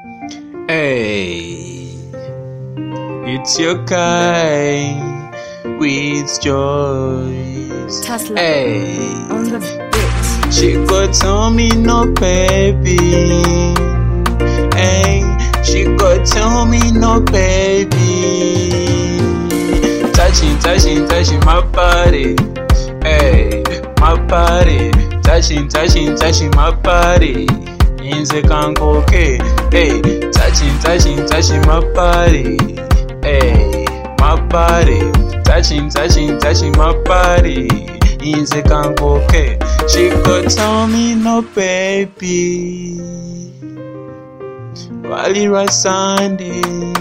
Hey, it's your guy with Joyce. Tesla Hey, on the beat. she go tell me no baby. Hey, she go tell me no baby. Touching my body. Hey, my body. Touching my body. Inze kankoke, hey, touching my body, hey, my body, touching my body, inze kankoke. She could tell me no baby, walira Sunday,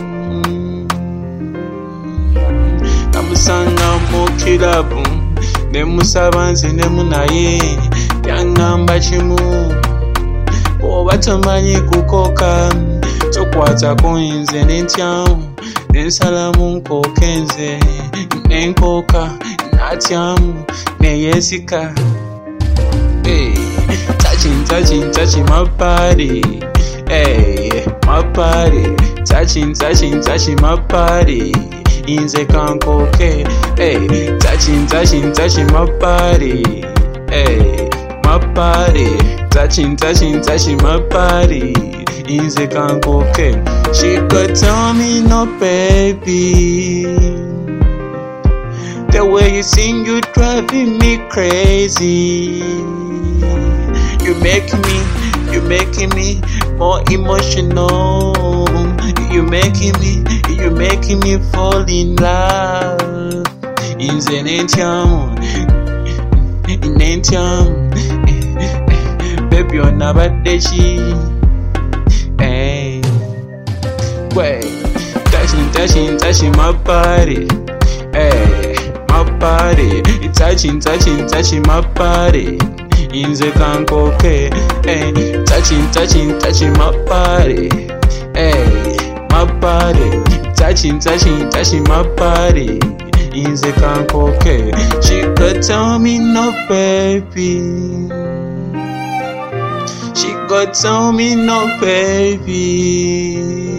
namusanga mukilabu, nemusabanzi nemunaye, yangamba chimu. Obatamanyi kukoka tokwata kuyinze n'entyamu n'ensalamu nkokenze n'enkoka n'atyamu n'eyesika. Hey, touching my body. Hey, my body. Touching my body. Inze kankoke. Hey, touching my body. Hey, my body. Touching my body. Inze kankoke. She could tell me no baby. The way you sing, you driving me crazy. You making me more emotional. You making me fall in love. Inze n'entyamu. Baby, you're never dechi. Hey, wait, touching my body. Hey, my body, touching my body. Inze kankoke. Hey, touching my body. Hey, my body, touching my body. Inze kankoke. She could tell me no baby. She could tell me no baby.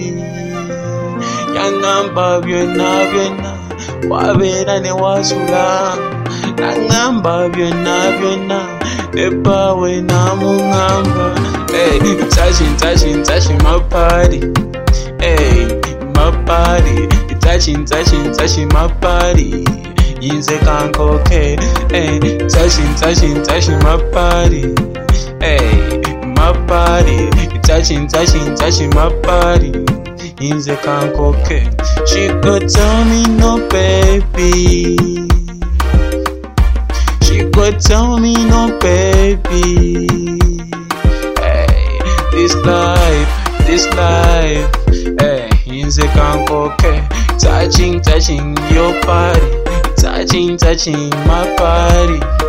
Yangamba byonna wabera ne wasula. Nangamba byonna ebawe namungamba. Hey, touching my body. Hey, my body. Touching my body. Inze kankoke. Hey, touching my body. Hey, my body, touching my body. Inze kankoke. She could tell me no baby. She could tell me no baby. Hey, this life. Hey, inze kankoke. Touching your body. Touching my body.